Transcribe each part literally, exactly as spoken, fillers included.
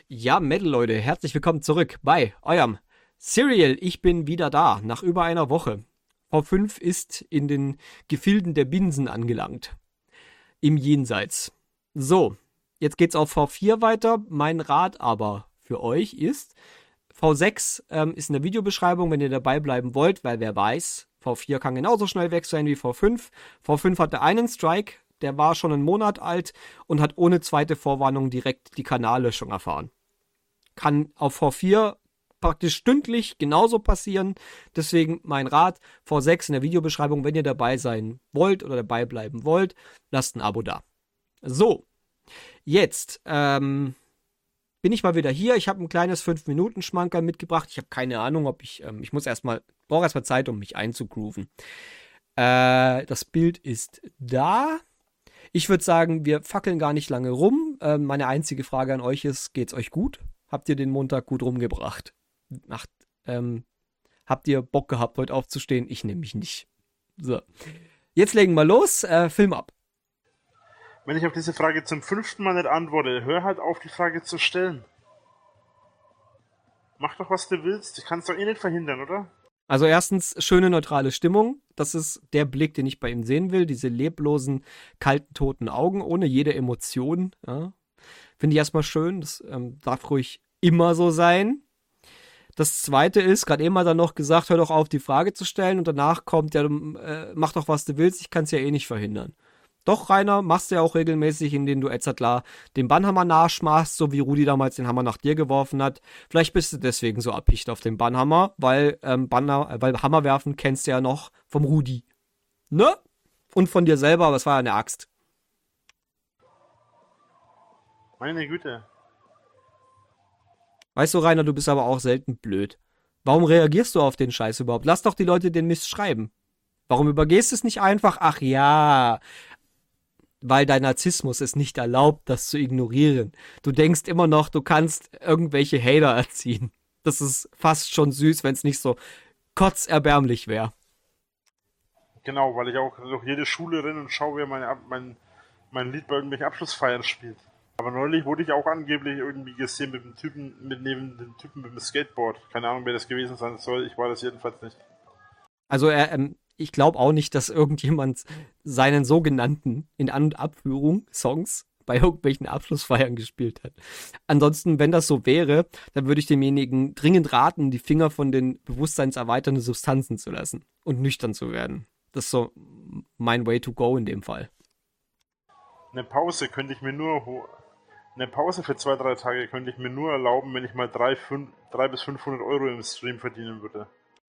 Ja, Metal-Leute, herzlich willkommen zurück bei eurem Serial. Ich bin wieder da, nach über einer Woche. V fünf ist in den Gefilden der Binsen angelangt. Im Jenseits. So, jetzt geht's auf V vier weiter. Mein Rat aber für euch ist, V sechs ähm, ist in der Videobeschreibung, wenn ihr dabei bleiben wollt, weil wer weiß, V vier kann genauso schnell weg sein wie V fünf. V fünf hatte einen Strike, der war schon einen Monat alt und hat ohne zweite Vorwarnung direkt die Kanallöschung erfahren. Kann auf V vier praktisch stündlich genauso passieren. Deswegen mein Rat, V sechs in der Videobeschreibung, wenn ihr dabei sein wollt oder dabei bleiben wollt, lasst ein Abo da. So, jetzt ähm, bin ich mal wieder hier. Ich habe ein kleines fünf Minuten Schmankerl mitgebracht. Ich habe keine Ahnung, ob ich, ähm, ich muss erstmal, brauche erstmal Zeit, um mich einzugrooven. Äh, das Bild ist da. Ich würde sagen, wir fackeln gar nicht lange rum. Äh, meine einzige Frage an euch ist, geht's euch gut? Habt ihr den Montag gut rumgebracht? Macht, ähm, habt ihr Bock gehabt, heute aufzustehen? Ich nämlich nicht. So. Jetzt legen wir los. Äh, Film ab. Wenn ich auf diese Frage zum fünften Mal nicht antworte, hör halt auf, die Frage zu stellen. Mach doch, was du willst. Ich kann es doch eh nicht verhindern, oder? Also erstens, schöne neutrale Stimmung. Das ist der Blick, den ich bei ihm sehen will. Diese leblosen, kalten, toten Augen ohne jede Emotion. Ja. Finde ich erstmal schön. Das ähm, darf ruhig immer so sein. Das zweite ist, gerade eben hat er noch gesagt, hör doch auf, die Frage zu stellen. Und danach kommt, ja, äh, mach doch, was du willst. Ich kann es ja eh nicht verhindern. Doch, Rainer, machst du ja auch regelmäßig, indem du Etzatlar den Bannhammer nachschmachst, so wie Rudi damals den Hammer nach dir geworfen hat. Vielleicht bist du deswegen so erpicht auf den Bannhammer, weil, ähm, Banner, äh, weil Hammerwerfen kennst du ja noch vom Rudi. Ne? Und von dir selber, aber es war ja eine Axt. Meine Güte. Weißt du, Rainer, du bist aber auch selten blöd. Warum reagierst du auf den Scheiß überhaupt? Lass doch die Leute den Mist schreiben. Warum übergehst du es nicht einfach? Ach ja, weil dein Narzissmus es nicht erlaubt, das zu ignorieren. Du denkst immer noch, du kannst irgendwelche Hater erziehen. Das ist fast schon süß, wenn es nicht so kotzerbärmlich wäre. Genau, weil ich auch durch jede Schule renne und schaue, wer meine, mein, mein Lied bei irgendwelchen Abschlussfeiern spielt. Aber neulich wurde ich auch angeblich irgendwie gesehen mit dem Typen, mit neben dem Typen mit dem Skateboard. Keine Ahnung, wer das gewesen sein soll. Ich war das jedenfalls nicht. Also er, ähm, ich glaube auch nicht, dass irgendjemand seinen sogenannten in An- und Abführung Songs bei irgendwelchen Abschlussfeiern gespielt hat. Ansonsten, wenn das so wäre, dann würde ich demjenigen dringend raten, die Finger von den bewusstseinserweiternden Substanzen zu lassen und nüchtern zu werden. Das ist so mein Way to go in dem Fall. Eine Pause könnte ich mir nur ho- eine Pause für zwei, drei Tage könnte ich mir nur erlauben, wenn ich mal drei, fünf, drei bis fünfhundert Euro im Stream verdienen würde.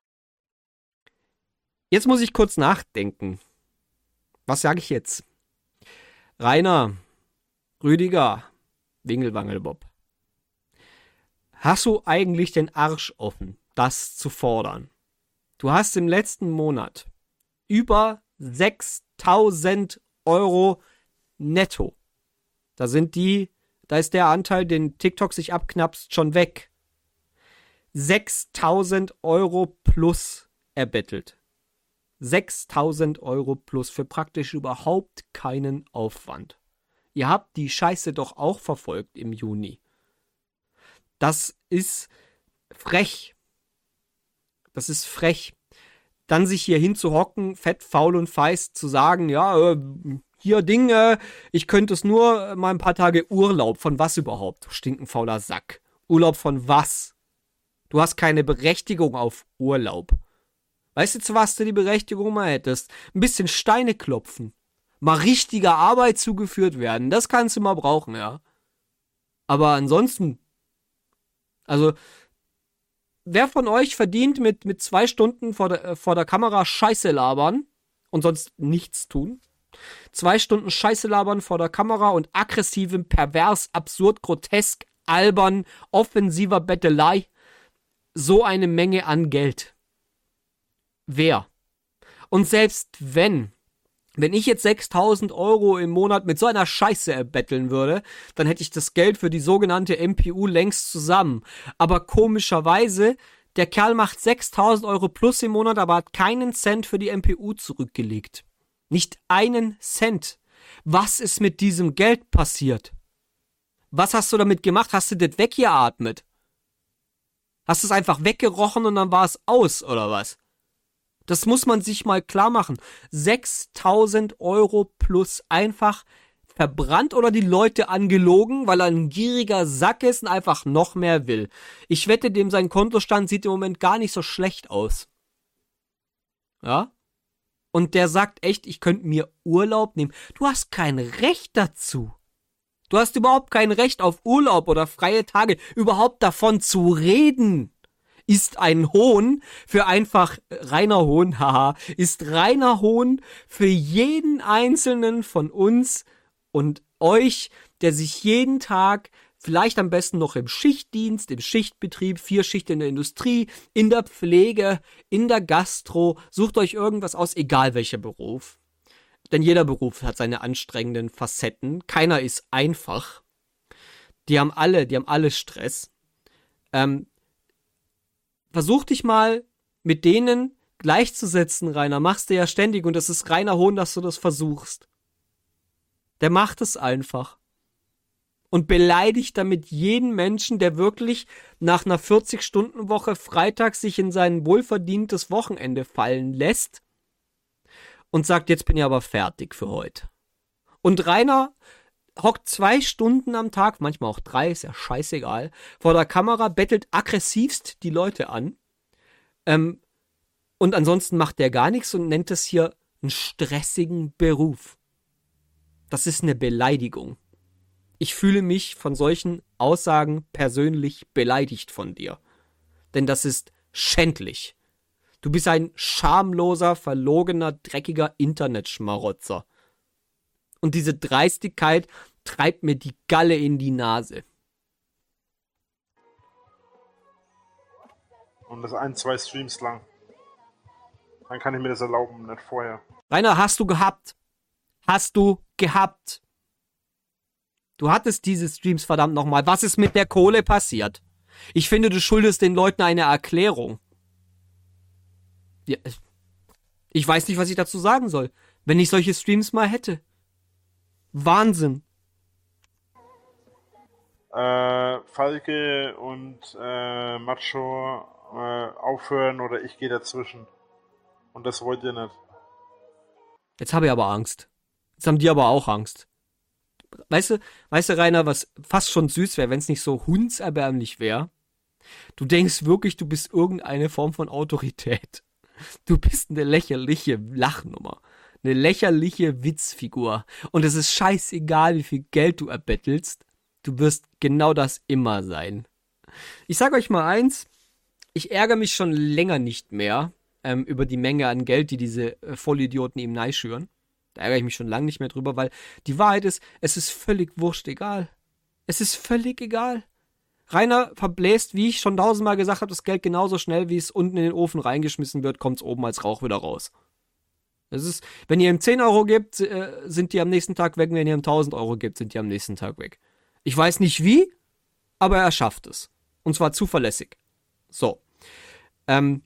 Jetzt muss ich kurz nachdenken. Was sage ich jetzt? Rainer, Rüdiger, Wingelwangelbob. Hast du eigentlich den Arsch offen, das zu fordern? Du hast im letzten Monat über sechstausend Euro netto. Da sind die, da ist der Anteil, den TikTok sich abknapst, schon weg. sechstausend Euro plus erbettelt. sechstausend Euro plus für praktisch überhaupt keinen Aufwand. Ihr habt die Scheiße doch auch verfolgt im Juni. Das ist frech. Das ist frech. Dann sich hier hinzuhocken, fett, faul und feist, zu sagen, ja, äh, hier Ding, äh, ich könnte es nur äh, mal ein paar Tage Urlaub. Von was überhaupt? Du stinkenfauler Sack. Urlaub von was? Du hast keine Berechtigung auf Urlaub. Weißt du, zu was du die Berechtigung mal hättest? Ein bisschen Steine klopfen. Mal richtiger Arbeit zugeführt werden. Das kannst du mal brauchen, ja. Aber ansonsten, also, wer von euch verdient mit, mit zwei Stunden vor der, äh, vor der Kamera Scheiße labern und sonst nichts tun? Zwei Stunden Scheiße labern vor der Kamera und aggressivem, pervers, absurd, grotesk, albern, offensiver Bettelei. So eine Menge an Geld. Wer? Und selbst wenn, wenn ich jetzt sechstausend Euro im Monat mit so einer Scheiße erbetteln würde, dann hätte ich das Geld für die sogenannte M P U längst zusammen. Aber komischerweise, der Kerl macht sechstausend Euro plus im Monat, aber hat keinen Cent für die M P U zurückgelegt. Nicht einen Cent. Was ist mit diesem Geld passiert? Was hast du damit gemacht? Hast du das weggeatmet? Hast du es einfach weggerochen und dann war es aus, oder was? Das muss man sich mal klar machen. sechstausend Euro plus einfach verbrannt oder die Leute angelogen, weil er ein gieriger Sack ist und einfach noch mehr will. Ich wette, dem sein Kontostand sieht im Moment gar nicht so schlecht aus. Ja? Und der sagt echt, ich könnte mir Urlaub nehmen. Du hast kein Recht dazu. Du hast überhaupt kein Recht auf Urlaub oder freie Tage, überhaupt davon zu reden. Ist ein Hohn für einfach reiner Hohn, haha, ist reiner Hohn für jeden einzelnen von uns und euch, der sich jeden Tag, vielleicht am besten noch im Schichtdienst, im Schichtbetrieb, vier Schichten in der Industrie, in der Pflege, in der Gastro, sucht euch irgendwas aus, egal welcher Beruf. Denn jeder Beruf hat seine anstrengenden Facetten. Keiner ist einfach. Die haben alle, die haben alle Stress. Ähm, versuch dich mal mit denen gleichzusetzen, Rainer. Machst du ja ständig und es ist reiner Hohn, dass du das versuchst. Der macht es einfach. Und beleidigt damit jeden Menschen, der wirklich nach einer vierzig-Stunden-Woche freitags sich in sein wohlverdientes Wochenende fallen lässt und sagt, jetzt bin ich aber fertig für heute. Und Rainer hockt zwei Stunden am Tag, manchmal auch drei, ist ja scheißegal, vor der Kamera, bettelt aggressivst die Leute an. Ähm, und ansonsten macht der gar nichts und nennt es hier einen stressigen Beruf. Das ist eine Beleidigung. Ich fühle mich von solchen Aussagen persönlich beleidigt von dir. Denn das ist schändlich. Du bist ein schamloser, verlogener, dreckiger Internetschmarotzer. Und diese Dreistigkeit treibt mir die Galle in die Nase. Und das ein, zwei Streams lang. Dann kann ich mir das erlauben, nicht vorher. Rainer, hast du gehabt? Hast du gehabt? Du hattest diese Streams, verdammt nochmal. Was ist mit der Kohle passiert? Ich finde, du schuldest den Leuten eine Erklärung. Ja, ich weiß nicht, was ich dazu sagen soll, wenn ich solche Streams mal hätte. Wahnsinn. Äh, Falke und äh, Macho äh, aufhören oder ich gehe dazwischen. Und das wollt ihr nicht. Jetzt habe ich aber Angst. Jetzt haben die aber auch Angst. Weißt du, weißt du, Rainer, was fast schon süß wäre, wenn es nicht so hundserbärmlich wäre? Du denkst wirklich, du bist irgendeine Form von Autorität. Du bist eine lächerliche Lachnummer. Eine lächerliche Witzfigur. Und es ist scheißegal, wie viel Geld du erbettelst. Du wirst genau das immer sein. Ich sag euch mal eins. Ich ärgere mich schon länger nicht mehr ähm, über die Menge an Geld, die diese äh, Vollidioten ihm neischüren. Da ärgere ich mich schon lange nicht mehr drüber, weil die Wahrheit ist, es ist völlig wurscht egal. Es ist völlig egal. Rainer verbläst, wie ich schon tausendmal gesagt habe, das Geld genauso schnell, wie es unten in den Ofen reingeschmissen wird, kommt es oben als Rauch wieder raus. Das ist, wenn ihr ihm zehn Euro gebt, äh, sind die am nächsten Tag weg. Wenn ihr ihm tausend Euro gebt, sind die am nächsten Tag weg. Ich weiß nicht wie, aber er schafft es. Und zwar zuverlässig. So. Ähm.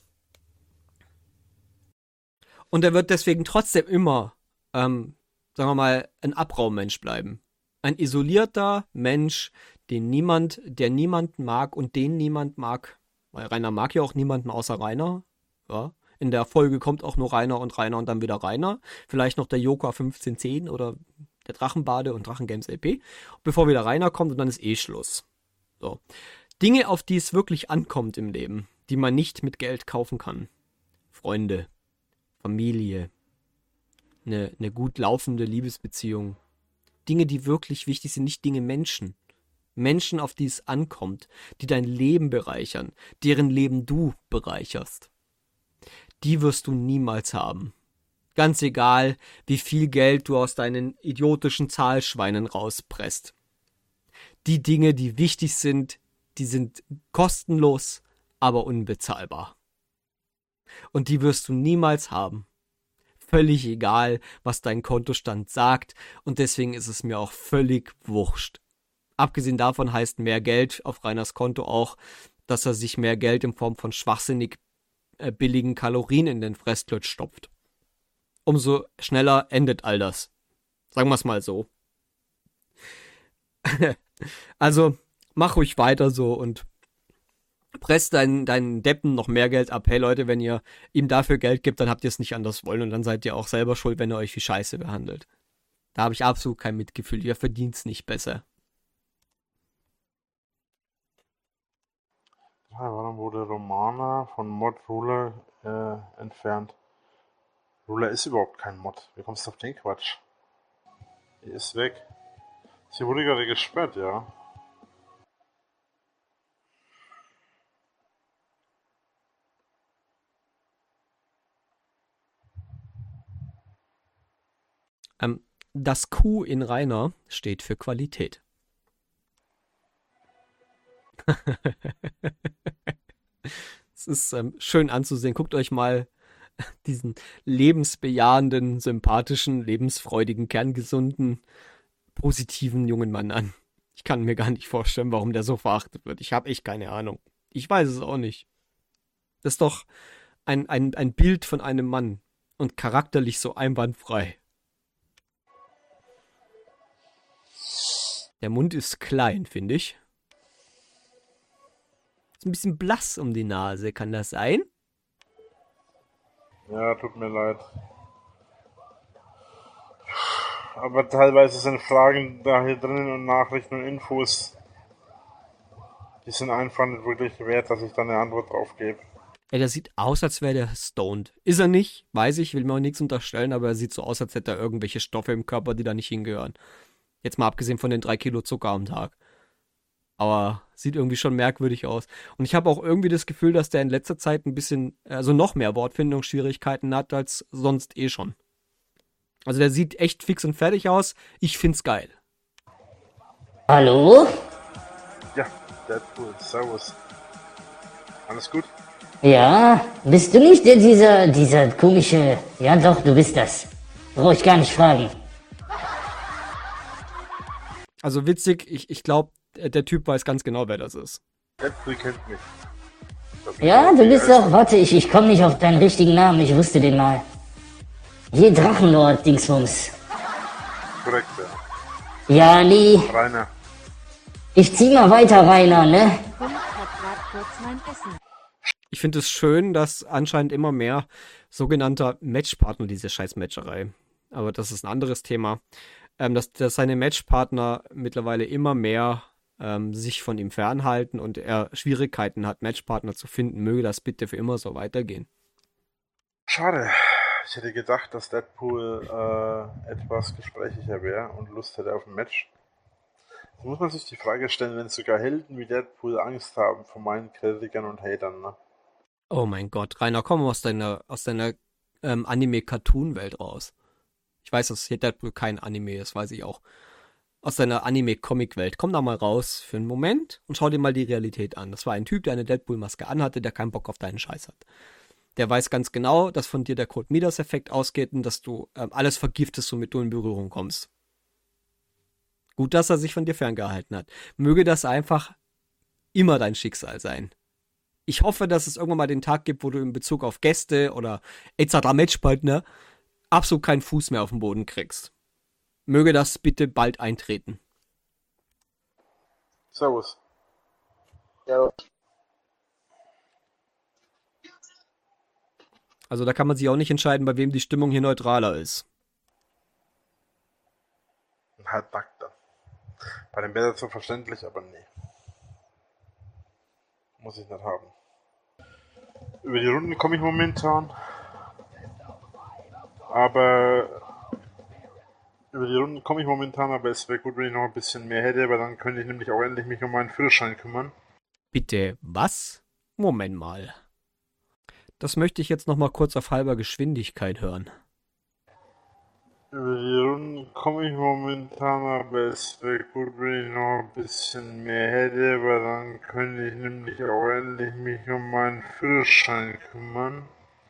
Und er wird deswegen trotzdem immer, ähm, sagen wir mal, ein Abraummensch bleiben. Ein isolierter Mensch, den niemand, der niemanden mag und den niemand mag. Weil Rainer mag ja auch niemanden außer Rainer. Ja. In der Folge kommt auch nur Rainer und Rainer und dann wieder Rainer. Vielleicht noch der Joker fünfzehn zehn oder der Drachenbade und Drachengames L P. Bevor wieder Rainer kommt und dann ist eh Schluss. So. Dinge, auf die es wirklich ankommt im Leben, die man nicht mit Geld kaufen kann. Freunde, Familie, eine, eine gut laufende Liebesbeziehung. Dinge, die wirklich wichtig sind, nicht Dinge Menschen. Menschen, auf die es ankommt, die dein Leben bereichern, deren Leben du bereicherst. Die wirst du niemals haben. Ganz egal, wie viel Geld du aus deinen idiotischen Zahlschweinen rauspresst. Die Dinge, die wichtig sind, die sind kostenlos, aber unbezahlbar. Und die wirst du niemals haben. Völlig egal, was dein Kontostand sagt, und deswegen ist es mir auch völlig wurscht. Abgesehen davon heißt mehr Geld auf Rainers Konto auch, dass er sich mehr Geld in Form von schwachsinnig äh, billigen Kalorien in den Fressklotz stopft. Umso schneller endet all das. Sagen wir es mal so. Also, mach ruhig weiter so und presst deinen, deinen Deppen noch mehr Geld ab. Hey Leute, wenn ihr ihm dafür Geld gibt, dann habt ihr es nicht anders wollen und dann seid ihr auch selber schuld, wenn er euch wie Scheiße behandelt. Da habe ich absolut kein Mitgefühl. Ihr verdient es nicht besser. Ja, warum wurde Romana von Mod Ruler äh, entfernt? Ruler ist überhaupt kein Mod. Wie kommst du auf den Quatsch? Die ist weg. Sie wurde gerade gesperrt, ja. Ähm, das Q in Rainer steht für Qualität. Es ist ähm, schön anzusehen. Guckt euch mal diesen lebensbejahenden, sympathischen, lebensfreudigen, kerngesunden, positiven jungen Mann an. Ich kann mir gar nicht vorstellen, warum der so verachtet wird. Ich habe echt keine Ahnung. Ich weiß es auch nicht. Das ist doch ein, ein, ein Bild von einem Mann und charakterlich so einwandfrei. Der Mund ist klein, finde ich. Ist ein bisschen blass um die Nase, kann das sein? Ja, tut mir leid. Aber teilweise sind Fragen da hier drinnen und Nachrichten und Infos, die sind einfach nicht wirklich wert, dass ich da eine Antwort drauf gebe. Ey, der sieht aus, als wäre der stoned. Ist er nicht, weiß ich, will mir auch nichts unterstellen, aber er sieht so aus, als hätte er irgendwelche Stoffe im Körper, die da nicht hingehören. Jetzt mal abgesehen von den drei Kilo Zucker am Tag. Aber sieht irgendwie schon merkwürdig aus. Und ich habe auch irgendwie das Gefühl, dass der in letzter Zeit ein bisschen, also noch mehr Wortfindungsschwierigkeiten hat als sonst eh schon. Also der sieht echt fix und fertig aus. Ich find's geil. Hallo? Ja, Deadpool, servus. Alles gut? Ja, bist du nicht der, dieser, dieser komische... Ja doch, du bist das. Brauch ich gar nicht fragen. Also witzig, ich, ich glaube, der Typ weiß ganz genau, wer das ist. Deadpool kennt mich. Das Ja, ist du bist alles- doch... Warte, ich, ich komme nicht auf deinen richtigen Namen, ich wusste den mal. Hier Drachenlord, Dingsbums. Korrekt, ja. Ja, Lee, Rainer. ich zieh mal weiter, Rainer, ne? Hund hat grad kurz mein Essen. Ich finde es schön, dass anscheinend immer mehr sogenannter Matchpartner, diese scheiß Matcherei, aber das ist ein anderes Thema, ähm, dass, dass seine Matchpartner mittlerweile immer mehr ähm, sich von ihm fernhalten und er Schwierigkeiten hat, Matchpartner zu finden. Möge das bitte für immer so weitergehen. Schade. Ich hätte gedacht, dass Deadpool äh, etwas gesprächiger wäre und Lust hätte auf ein Match. Da muss man sich die Frage stellen, wenn sogar Helden wie Deadpool Angst haben vor meinen Kritikern und Hatern, ne? Oh mein Gott, Rainer, komm aus deiner, aus deiner ähm, Anime-Cartoon-Welt raus. Ich weiß, dass hier Deadpool kein Anime ist, weiß ich auch. Aus deiner Anime-Comic-Welt. Komm da mal raus für einen Moment und schau dir mal die Realität an. Das war ein Typ, der eine Deadpool-Maske anhatte, der keinen Bock auf deinen Scheiß hat. Der weiß ganz genau, dass von dir der Cold Midas-Effekt ausgeht und dass du ähm, alles vergiftest, womit du in Berührung kommst. Gut, dass er sich von dir ferngehalten hat. Möge das einfach immer dein Schicksal sein. Ich hoffe, dass es irgendwann mal den Tag gibt, wo du in Bezug auf Gäste oder et cetera Matchpartner absolut keinen Fuß mehr auf den Boden kriegst. Möge das bitte bald eintreten. Servus. Ja, Also da kann man sich auch nicht entscheiden, bei wem die Stimmung hier neutraler ist. Halt nackt dann. Bei dem Bäder so verständlich, aber nee. Muss ich nicht haben. Über die Runden komme ich momentan. Aber über die Runden komme ich momentan, aber es wäre gut, wenn ich noch ein bisschen mehr hätte, weil dann könnte ich nämlich auch endlich mich um meinen Führerschein kümmern. Bitte, was? Moment mal. Das möchte ich jetzt noch mal kurz auf halber Geschwindigkeit hören. Über die Runden komme ich momentan, aber es wäre gut, wenn ich noch ein bisschen mehr hätte, weil dann könnte ich nämlich auch endlich mich um meinen Führerschein kümmern.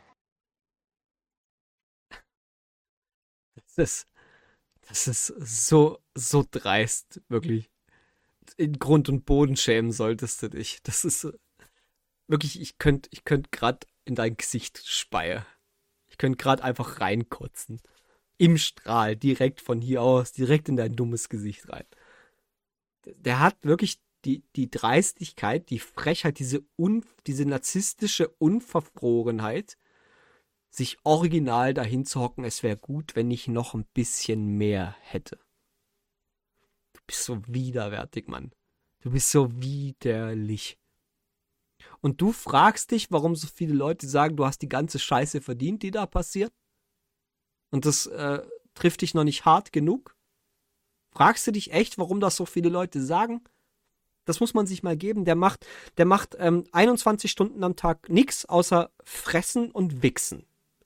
Das ist, das ist so, so dreist, wirklich. In Grund und Boden schämen solltest du dich. Das ist so- wirklich, ich könnte ich könnt gerade in dein Gesicht speien. Ich könnte gerade einfach reinkotzen. Im Strahl, direkt von hier aus, direkt in dein dummes Gesicht rein. der hat wirklich die, die Dreistigkeit, die Frechheit, diese, un, diese narzisstische Unverfrorenheit, sich original dahin zu hocken, es wäre gut, wenn ich noch ein bisschen mehr hätte. Du bist so widerwärtig, Mann. Du bist so widerlich. Und du fragst dich, warum so viele Leute sagen, du hast die ganze Scheiße verdient, die da passiert? Und das äh, trifft dich noch nicht hart genug? Fragst du dich echt, warum das so viele Leute sagen? Das muss man sich mal geben. Der macht, der macht ähm, einundzwanzig Stunden am Tag nichts außer fressen und wichsen.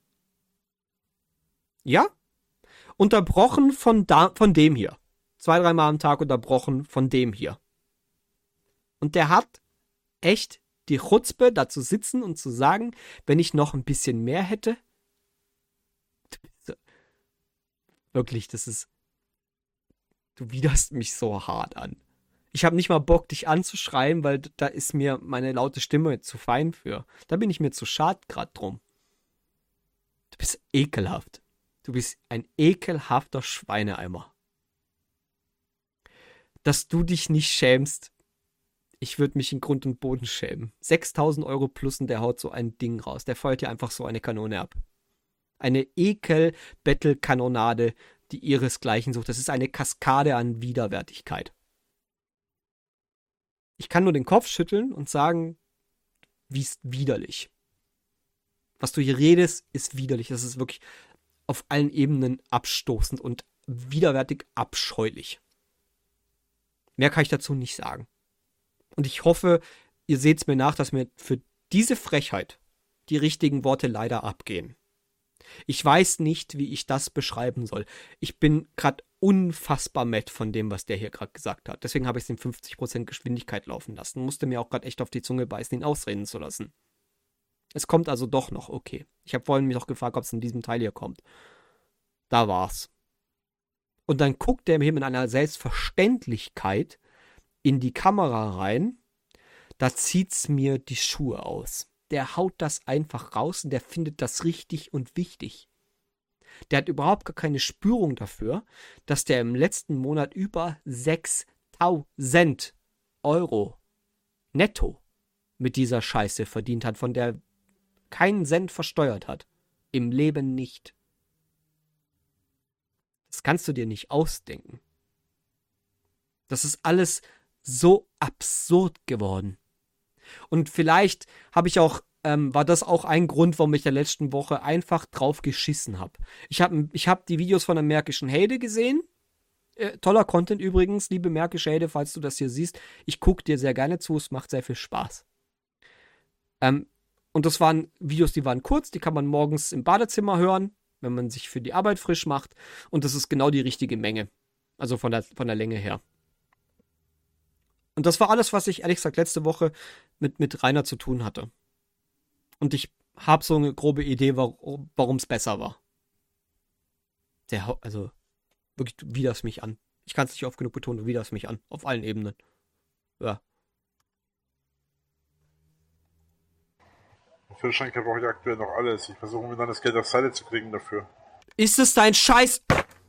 Ja? Unterbrochen von, da, von dem hier. Zwei, dreimal am Tag unterbrochen von dem hier. Und der hat echt die Chutzpe, da zu sitzen und zu sagen, wenn ich noch ein bisschen mehr hätte. Wirklich, das ist... Du widerst mich so hart an. Ich habe nicht mal Bock, dich anzuschreien, weil da ist mir meine laute Stimme zu fein für. Da bin ich mir zu schad grad drum. Du bist ekelhaft. Du bist ein ekelhafter Schweineeimer. Dass du dich nicht schämst, ich würde mich in Grund und Boden schämen. sechstausend Euro plus und der haut so ein Ding raus. Der feuert dir einfach so eine Kanone ab. Eine Ekel-Battle-Kanonade, die ihresgleichen sucht. Das ist eine Kaskade an Widerwärtigkeit. Ich kann nur den Kopf schütteln und sagen, wie ist widerlich. Was du hier redest, ist widerlich. Das ist wirklich auf allen Ebenen abstoßend und widerwärtig abscheulich. Mehr kann ich dazu nicht sagen. Und ich hoffe, ihr seht es mir nach, dass mir für diese Frechheit die richtigen Worte leider abgehen. Ich weiß nicht, wie ich das beschreiben soll. Ich bin gerade unfassbar matt von dem, was der hier gerade gesagt hat. Deswegen habe ich es in fünfzig Prozent Geschwindigkeit laufen lassen. Musste mir auch gerade echt auf die Zunge beißen, ihn ausreden zu lassen. Es kommt also doch noch, okay. Ich habe vorhin mich noch gefragt, ob es in diesem Teil hier kommt. Da war's. Und dann guckt der mir mit einer Selbstverständlichkeit in die Kamera rein. Da zieht's mir die Schuhe aus. Der haut das einfach raus und der findet das richtig und wichtig. Der hat überhaupt gar keine Spürung dafür, dass der im letzten Monat über sechstausend Euro netto mit dieser Scheiße verdient hat, von der keinen Cent versteuert hat. Im Leben nicht. Das kannst du dir nicht ausdenken. Das ist alles so absurd geworden. Und vielleicht habe ich auch, ähm, war das auch ein Grund, warum ich der letzten Woche einfach drauf geschissen habe. Ich habe ich hab die Videos von der Märkischen Heide gesehen. Äh, toller Content übrigens, liebe Märkische Heide, falls du das hier siehst. Ich gucke dir sehr gerne zu, es macht sehr viel Spaß. Ähm, und das waren Videos, die waren kurz, die kann man morgens im Badezimmer hören, wenn man sich für die Arbeit frisch macht. Und das ist genau die richtige Menge. Also von der, von der Länge her. Und das war alles, was ich ehrlich gesagt letzte Woche mit, mit Rainer zu tun hatte. Und ich habe so eine grobe Idee, warum es besser war. Der, also, wirklich, du widerst mich an. Ich kann es nicht oft genug betonen, du widerst mich an. Auf allen Ebenen. Ja. Für den Schenker brauche ich aktuell noch alles. Ich versuche mir dann das Geld auf Seite zu kriegen dafür. Ist es dein Scheiß?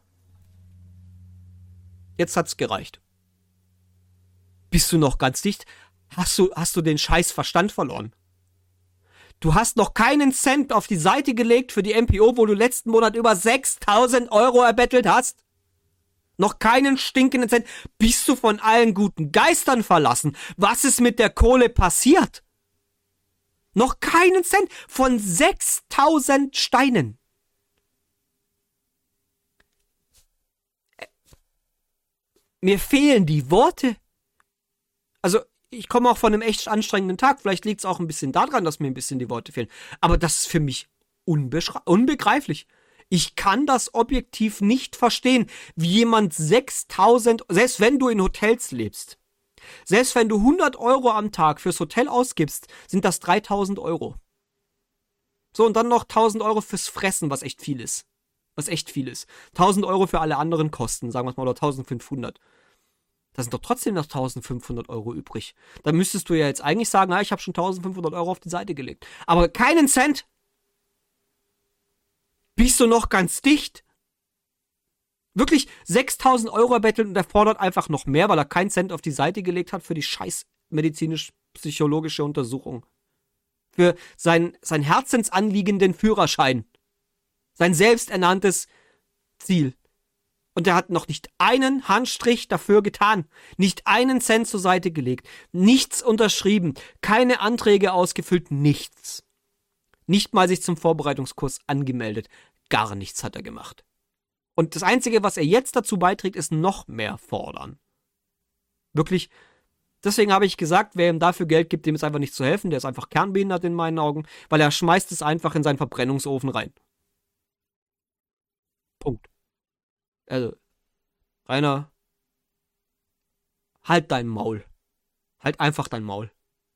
Jetzt hat's gereicht. Bist du noch ganz dicht? Hast du, hast du den scheiß Verstand verloren? Du hast noch keinen Cent auf die Seite gelegt für die M P O, wo du letzten Monat über sechstausend Euro erbettelt hast? Noch keinen stinkenden Cent? Bist du von allen guten Geistern verlassen? Was ist mit der Kohle passiert? Noch keinen Cent von sechstausend Steinen. Mir fehlen die Worte. Also, ich komme auch von einem echt anstrengenden Tag. Vielleicht liegt es auch ein bisschen daran, dass mir ein bisschen die Worte fehlen. Aber das ist für mich unbegreiflich. Ich kann das objektiv nicht verstehen, wie jemand sechstausend, selbst wenn du in Hotels lebst, selbst wenn du hundert Euro am Tag fürs Hotel ausgibst, sind das dreitausend Euro. So, und dann noch tausend Euro fürs Fressen, was echt viel ist. Was echt viel ist. tausend Euro für alle anderen Kosten, sagen wir es mal, oder eintausendfünfhundert. Da sind doch trotzdem noch eintausendfünfhundert Euro übrig. Dann müsstest du ja jetzt eigentlich sagen, na, ich habe schon eintausendfünfhundert Euro auf die Seite gelegt. Aber keinen Cent. Bist du noch ganz dicht? Wirklich sechstausend Euro erbettelt und er fordert einfach noch mehr, weil er keinen Cent auf die Seite gelegt hat für die scheiß medizinisch-psychologische Untersuchung. Für sein, sein herzensanliegenden Führerschein. Sein selbsternanntes Ziel. Und er hat noch nicht einen Handstrich dafür getan. Nicht einen Cent zur Seite gelegt. Nichts unterschrieben. Keine Anträge ausgefüllt. Nichts. Nicht mal sich zum Vorbereitungskurs angemeldet. Gar nichts hat er gemacht. Und das Einzige, was er jetzt dazu beiträgt, ist noch mehr fordern. Wirklich, deswegen habe ich gesagt, wer ihm dafür Geld gibt, dem ist einfach nicht zu helfen. Der ist einfach kernbehindert in meinen Augen, weil er schmeißt es einfach in seinen Verbrennungsofen rein. Punkt. Also, Rainer, halt dein Maul. Halt einfach dein Maul.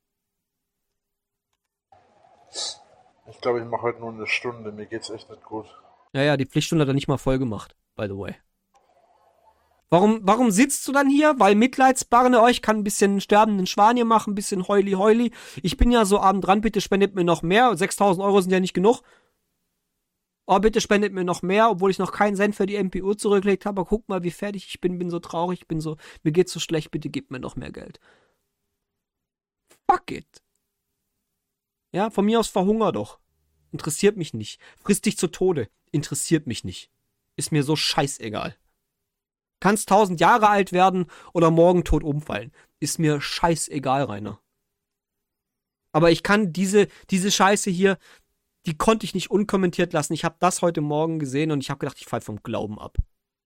Ich glaube, ich mache heute nur eine Stunde. Mir geht's echt nicht gut. Ja, ja, die Pflichtstunde hat er nicht mal voll gemacht, by the way. Warum, warum sitzt du dann hier? Weil Mitleidsbarne euch kann ein bisschen sterbenden Schwan hier machen, ein bisschen heuli heuli. Ich bin ja so abend dran, bitte spendet mir noch mehr. sechstausend Euro sind ja nicht genug. Oh, bitte spendet mir noch mehr, obwohl ich noch keinen Cent für die M P U zurückgelegt habe. Aber guck mal, wie fertig ich bin, bin so traurig, ich bin so, mir geht's so schlecht, bitte gebt mir noch mehr Geld. Fuck it. Ja, von mir aus verhunger doch. Interessiert mich nicht. Frisst dich zu Tode. Interessiert mich nicht. Ist mir so scheißegal. Kannst tausend Jahre alt werden oder morgen tot umfallen. Ist mir scheißegal, Rainer. Aber ich kann diese, diese Scheiße hier, die konnte ich nicht unkommentiert lassen. Ich habe das heute Morgen gesehen und ich habe gedacht, ich falle vom Glauben ab.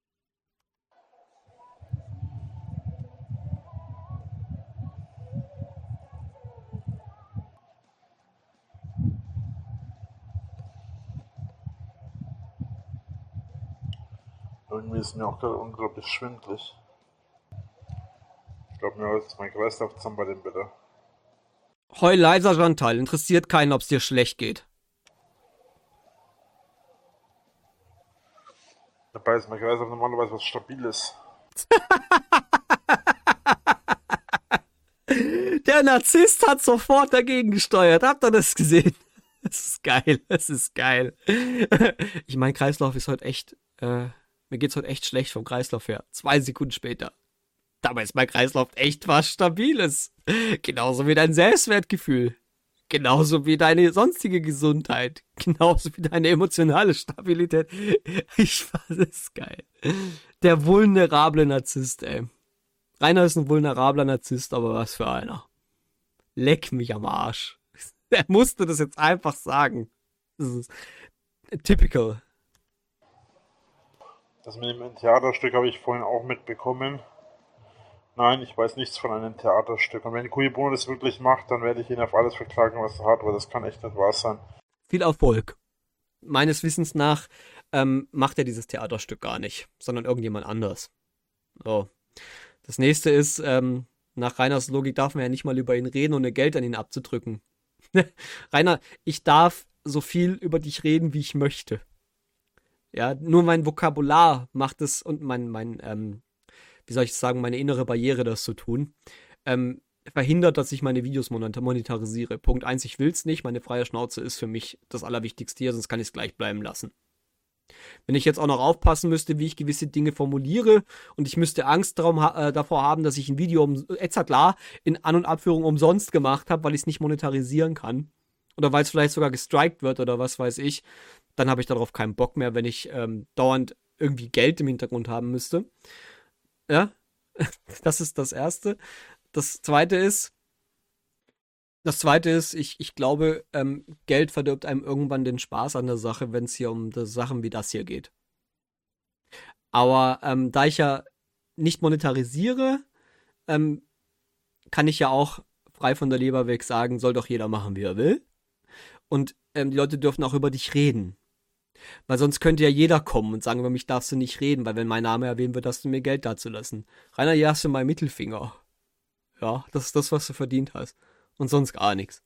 Irgendwie ist mir auch gerade unglaublich schwindelig. Ich glaube, mir ist mein Kreislauf zusammen bei dem Wetter. Heul leiser, Chantal. Interessiert keinen, ob es dir schlecht geht. Dabei ist mein Kreislauf normalerweise was Stabiles. Der Narzisst hat sofort dagegen gesteuert. Habt ihr das gesehen? Das ist geil. Das ist geil. Ich mein Kreislauf ist heute echt... Äh, mir geht's heute echt schlecht vom Kreislauf her. Zwei Sekunden später. Dabei ist mein Kreislauf echt was Stabiles. Genauso wie dein Selbstwertgefühl. Genauso wie deine sonstige Gesundheit. Genauso wie deine emotionale Stabilität. Ich fand es geil. Der vulnerable Narzisst, ey. Rainer ist ein vulnerabler Narzisst, aber was für einer. Leck mich am Arsch. Er musste das jetzt einfach sagen. Das ist typical. Das mit dem Theaterstück habe ich vorhin auch mitbekommen. Nein, ich weiß nichts von einem Theaterstück. Und wenn Cui Bono das wirklich macht, dann werde ich ihn auf alles verklagen, was er hat, weil das kann echt nicht wahr sein. Viel Erfolg. Meines Wissens nach ähm, macht er dieses Theaterstück gar nicht, sondern irgendjemand anders. So. Das nächste ist, ähm, nach Rainers Logik darf man ja nicht mal über ihn reden, ohne Geld an ihn abzudrücken. Rainer, ich darf so viel über dich reden, wie ich möchte. Ja, nur mein Vokabular macht es und mein, mein, ähm, wie soll ich sagen, meine innere Barriere, das zu tun, ähm, verhindert, dass ich meine Videos monetarisiere. Punkt eins, ich will's nicht, meine freie Schnauze ist für mich das Allerwichtigste hier, sonst kann ich es gleich bleiben lassen. Wenn ich jetzt auch noch aufpassen müsste, wie ich gewisse Dinge formuliere und ich müsste Angst darum, äh, davor haben, dass ich ein Video um, klar in An- und Abführung umsonst gemacht habe, weil ich es nicht monetarisieren kann oder weil es vielleicht sogar gestrikt wird oder was weiß ich, dann habe ich darauf keinen Bock mehr, wenn ich ähm, dauernd irgendwie Geld im Hintergrund haben müsste. Ja, das ist das Erste. Das Zweite ist, das Zweite ist, ich, ich glaube, ähm, Geld verdirbt einem irgendwann den Spaß an der Sache, wenn es hier um das Sachen wie das hier geht. Aber ähm, da ich ja nicht monetarisiere, ähm, kann ich ja auch frei von der Leber weg sagen, soll doch jeder machen, wie er will. Und ähm, die Leute dürfen auch über dich reden. Weil sonst könnte ja jeder kommen und sagen, über mich darfst du nicht reden, weil wenn mein Name erwähnt wird, darfst du mir Geld dazulassen. Rainer, hier hast du meinen Mittelfinger. Ja, das ist das, was du verdient hast. Und sonst gar nichts.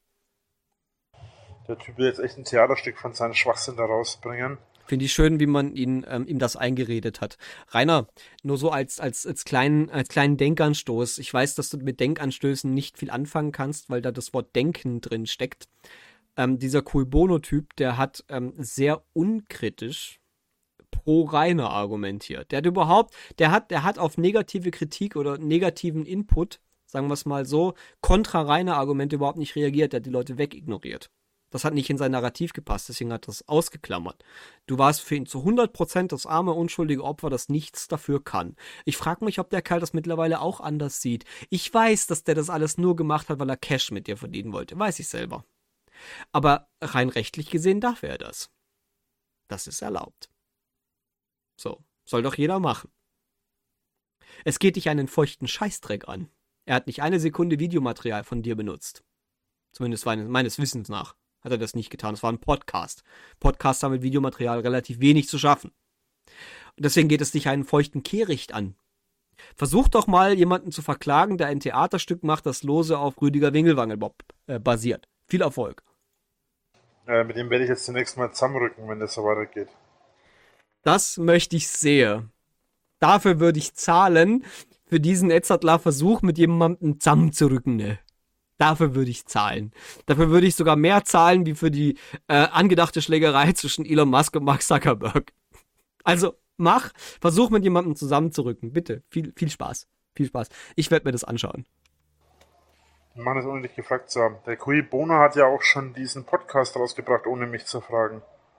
Der Typ will jetzt echt ein Theaterstück von seinem Schwachsinn da rausbringen. Finde ich schön, wie man ihn, ähm, ihm das eingeredet hat. Rainer, nur so als, als, als, kleinen, als kleinen Denkanstoß. Ich weiß, dass du mit Denkanstößen nicht viel anfangen kannst, weil da das Wort Denken drin steckt. Ähm, dieser Cui Bono-Typ, der hat ähm, sehr unkritisch pro Rainer argumentiert. Der hat überhaupt, der hat, der hat auf negative Kritik oder negativen Input, sagen wir es mal so, kontra Rainer Argumente überhaupt nicht reagiert. Der hat die Leute wegignoriert. Das hat nicht in sein Narrativ gepasst, deswegen hat er das ausgeklammert. Du warst für ihn zu hundert Prozent das arme, unschuldige Opfer, das nichts dafür kann. Ich frage mich, ob der Kerl das mittlerweile auch anders sieht. Ich weiß, dass der das alles nur gemacht hat, weil er Cash mit dir verdienen wollte. Weiß ich selber. Aber rein rechtlich gesehen darf er das. Das ist erlaubt. So, soll doch jeder machen. Es geht dich einen feuchten Scheißdreck an. Er hat nicht eine Sekunde Videomaterial von dir benutzt. Zumindest meines Wissens nach hat er das nicht getan. Es war ein Podcast. Podcasts haben mit Videomaterial relativ wenig zu schaffen. Und deswegen geht es dich einen feuchten Kehricht an. Versuch doch mal, jemanden zu verklagen, der ein Theaterstück macht, das lose auf Rüdiger Wingelwangelbob äh, basiert. Viel Erfolg. Äh, mit dem werde ich jetzt zunächst mal zusammenrücken, wenn das so weitergeht. Das möchte ich sehen. Dafür würde ich zahlen, für diesen Edzardler-Versuch mit jemandem zusammenzurücken, ne? Dafür würde ich zahlen. Dafür würde ich sogar mehr zahlen, wie für die äh, angedachte Schlägerei zwischen Elon Musk und Mark Zuckerberg. Also, mach, versuch mit jemandem zusammenzurücken. Bitte, viel, viel Spaß. Viel Spaß. Ich werde mir das anschauen. Mann, ist ohne dich gefragt zu haben. Der Cui Bono hat ja auch schon diesen Podcast rausgebracht, ohne mich zu fragen.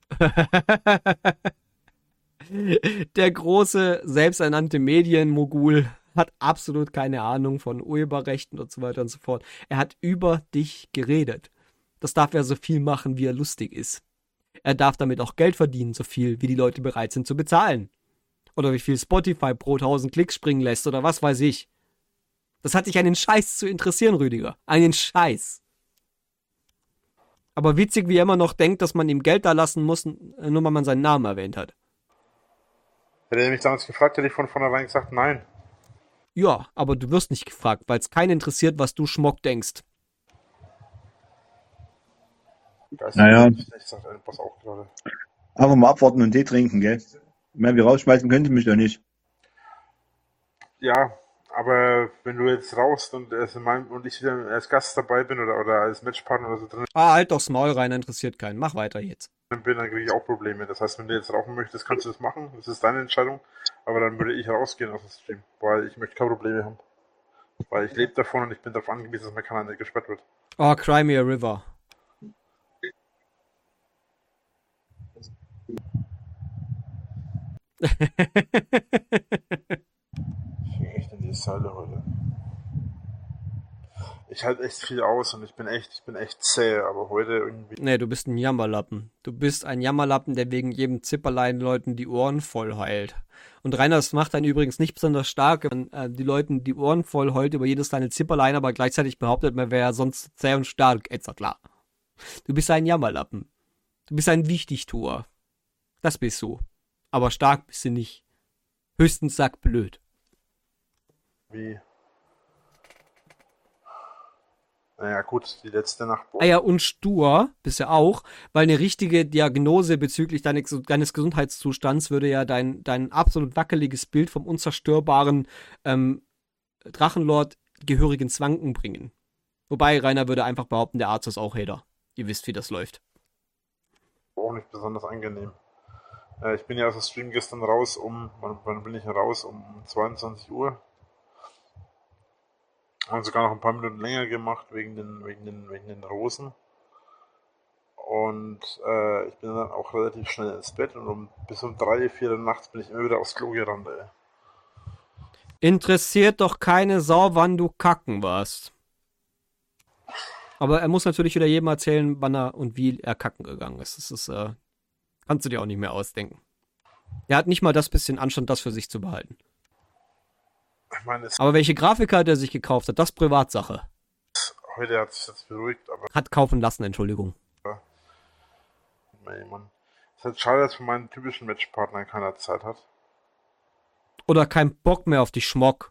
Der große, selbsternannte Medienmogul hat absolut keine Ahnung von Urheberrechten und so weiter und so fort. Er hat über dich geredet. Das darf er so viel machen, wie er lustig ist. Er darf damit auch Geld verdienen, so viel, wie die Leute bereit sind zu bezahlen. Oder wie viel Spotify pro tausend Klicks springen lässt oder was weiß ich. Das hat dich einen Scheiß zu interessieren, Rüdiger. Einen Scheiß. Aber witzig, wie er immer noch denkt, dass man ihm Geld da lassen muss, nur weil man seinen Namen erwähnt hat. Hätte er mich damals gefragt, hätte ich von vornherein gesagt, nein. Ja, aber du wirst nicht gefragt, weil es keinen interessiert, was du Schmock denkst. Naja. Ich sag irgendwas auch gerade. Einfach mal abwarten und Tee trinken, gell? Mehr wie rausschmeißen könnte mich doch nicht. Ja, aber wenn du jetzt raus und, also mein, und ich wieder als Gast dabei bin oder, oder als Matchpartner oder so drin Ah, halt doch's Maul rein, interessiert keinen. Mach weiter jetzt. bin, dann kriege ich auch Probleme. Das heißt, wenn du jetzt rauchen möchtest, kannst du das machen. Das ist deine Entscheidung. Aber dann würde ich rausgehen aus dem Stream, weil ich möchte keine Probleme haben. Weil ich lebe davon und ich bin darauf angewiesen, dass mein Kanal nicht gesperrt wird. Oh, Cry Me a River. Ich gehe echt in die Seile heute. Ich halte echt viel aus und ich bin echt, ich bin echt zäh, aber heute irgendwie. Nee, du bist ein Jammerlappen. Du bist ein Jammerlappen, der wegen jedem Zipperlein Leuten die Ohren voll heult. Und Rainer, das macht einen übrigens nicht besonders stark, wenn man äh, die Leuten die Ohren voll heult über jedes kleine Zipperlein, aber gleichzeitig behauptet, man wäre ja sonst zäh und stark, et cetera. Du bist ein Jammerlappen. Du bist ein Wichtigtuer. Das bist du. Aber stark bist du nicht. Höchstens sackblöd. Wie? Naja, gut, die letzte Nacht. Ah ja, und stur bist du auch, weil eine richtige Diagnose bezüglich deines, deines Gesundheitszustands würde ja dein, dein absolut wackeliges Bild vom unzerstörbaren ähm, Drachenlord gehörigen Zwanken bringen. Wobei, Rainer würde einfach behaupten, der Arzt ist auch Hater. Ihr wisst, wie das läuft. Auch nicht besonders angenehm. Äh, ich bin ja aus dem Stream gestern raus um, wann, wann bin ich raus? Um zweiundzwanzig Uhr. Haben sogar noch ein paar Minuten länger gemacht wegen den, wegen den, wegen den Rosen. Und äh, ich bin dann auch relativ schnell ins Bett und um, bis um drei, vier Uhr nachts bin ich immer wieder aufs Klo gerannt, ey. Interessiert doch keine Sau, wann du kacken warst. Aber er muss natürlich wieder jedem erzählen, wann er und wie er kacken gegangen ist. Das ist, äh, kannst du dir auch nicht mehr ausdenken. Er hat nicht mal das bisschen Anstand, das für sich zu behalten. Ich meine, es Aber welche Grafikkarte er sich gekauft hat, das ist Privatsache. heute hat sich jetzt beruhigt, aber Hat kaufen lassen, Entschuldigung. nee, Mann. Es ist halt schade, dass von meinen typischen Matchpartnern keiner Zeit hat. Oder kein Bock mehr auf die Schmock.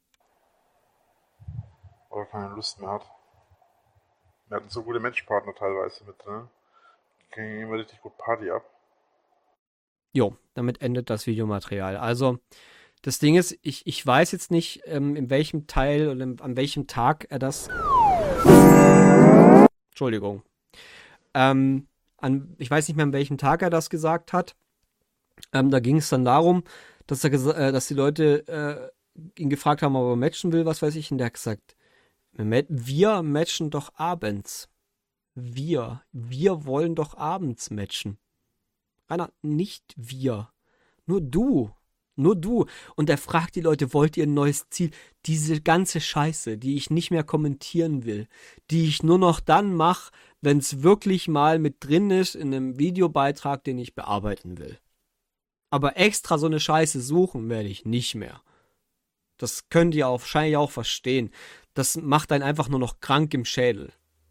Oder keine Lust mehr hat. Wir hatten so gute Matchpartner teilweise mit drin. Ging immer richtig gut Party ab. Jo, damit endet das Videomaterial. Also, das Ding ist, ich, ich weiß jetzt nicht, ähm, in welchem Teil oder in, an welchem Tag er das. Entschuldigung. Ähm, an, ich weiß nicht mehr, an welchem Tag er das gesagt hat. Ähm, da ging es dann darum, dass, er gesa- äh, dass die Leute äh, ihn gefragt haben, ob er matchen will, was weiß ich. Und der hat gesagt, wir, mat- wir matchen doch abends. Wir. Wir wollen doch abends matchen. Rainer, nicht wir. Nur du. Nur du. Und er fragt die Leute, wollt ihr ein neues Ziel? Diese ganze Scheiße, die ich nicht mehr kommentieren will, die ich nur noch dann mache, wenn es wirklich mal mit drin ist in einem Videobeitrag, den ich bearbeiten will. Aber extra so eine Scheiße suchen werde ich nicht mehr. Das könnt ihr auch wahrscheinlich auch verstehen. Das macht einen einfach nur noch krank im Schädel.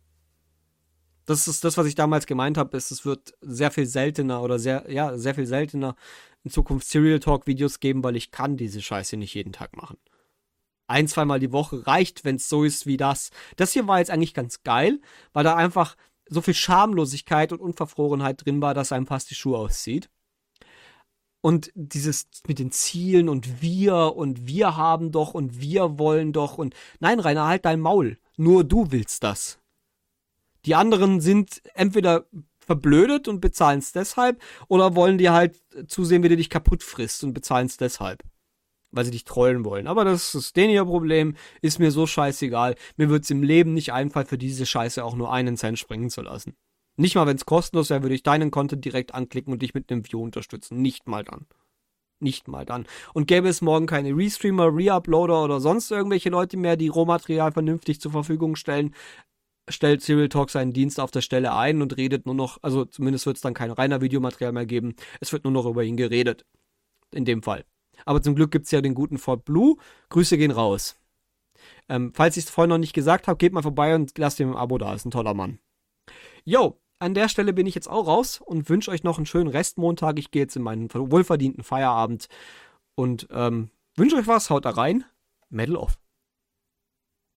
Das ist das, was ich damals gemeint habe, ist, es wird sehr viel seltener oder sehr, ja, sehr viel seltener in Zukunft Serial Talk Videos geben, weil ich kann diese Scheiße nicht jeden Tag machen. Ein, zweimal die Woche reicht, wenn es so ist wie das. Das hier war jetzt eigentlich ganz geil, weil da einfach so viel Schamlosigkeit und Unverfrorenheit drin war, dass einem fast die Schuhe auszieht. Und dieses mit den Zielen und wir und wir haben doch und wir wollen doch und nein, Rainer, halt dein Maul. Nur du willst das. Die anderen sind entweder verblödet und bezahlen es deshalb oder wollen dir halt zusehen, wie du dich kaputt frisst und bezahlen es deshalb. Weil sie dich trollen wollen. Aber das ist denen ihr Problem, ist mir so scheißegal. Mir wird es im Leben nicht einfallen, für diese Scheiße auch nur einen Cent springen zu lassen. Nicht mal, wenn es kostenlos wäre, würde ich deinen Content direkt anklicken und dich mit einem View unterstützen. Nicht mal dann. Nicht mal dann. Und gäbe es morgen keine Restreamer, Reuploader oder sonst irgendwelche Leute mehr, die Rohmaterial vernünftig zur Verfügung stellen, stellt Serial Talk seinen Dienst auf der Stelle ein und redet nur noch, also zumindest wird es dann kein reiner Videomaterial mehr geben. Es wird nur noch über ihn geredet. In dem Fall. Aber zum Glück gibt es ja den guten Ford Blue. Grüße gehen raus. Ähm, falls ich es vorhin noch nicht gesagt habe, geht mal vorbei und lasst ihm ein Abo da. Ist ein toller Mann. Jo, an der Stelle bin ich jetzt auch raus und wünsche euch noch einen schönen Restmontag. Ich gehe jetzt in meinen wohlverdienten Feierabend und ähm, wünsche euch was. Haut da rein. Medal off.